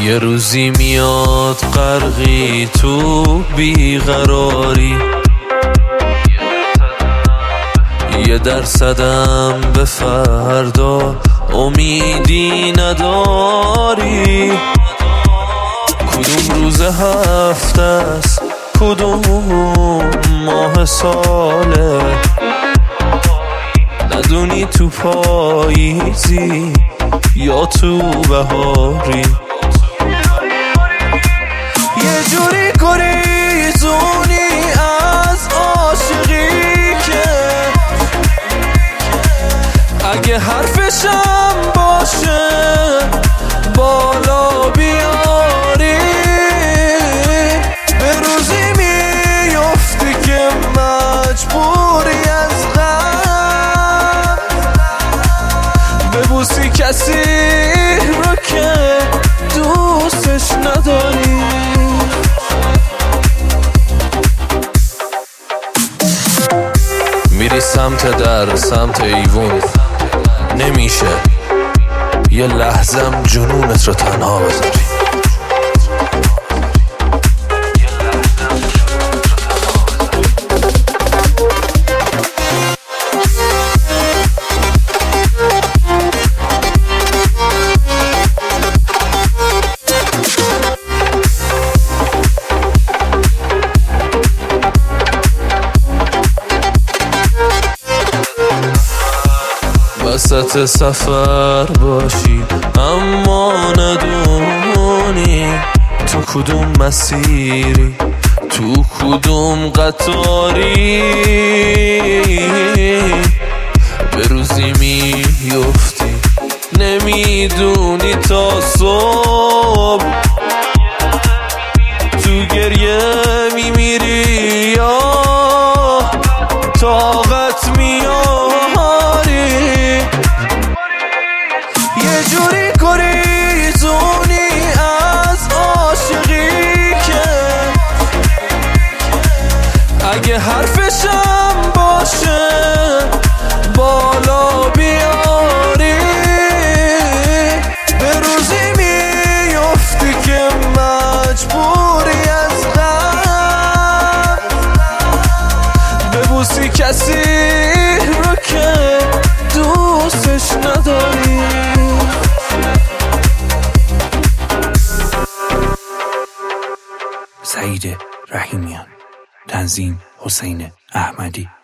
یه روزی میاد غرقی تو بیقراری، یه درصدم به فردا امیدی نداری. کدوم روز هفته است، کدوم ماه ساله، ندونی تو پاییزی یا تو بهاری. یه جوری گریزونی از عاشقی که اگه حرفشم باشه بالا بیاری. به روزی میفتی که مجبوری از غم ببوسی کسی رو که دوستش نداری. میری سمت در، سمت ایوون، نمیشه یه لحظم جنونت رو تنها بذاری. وسط سفر باشی اما ندونی تو کدوم مسیری، تو کدوم قطاری. به روزی میفتی نمیدونی تا صبح، تو گریه میمیری یا طاقت میاری. یه جوری گریزونی از عاشقی که اگه حرفشم باشه بالا بیاری. به روزی میفتی که مجبوری از غم ببوسی کسی رو که دوستش نداری. سعید رحیمیان، تنظیم حسین احمدی.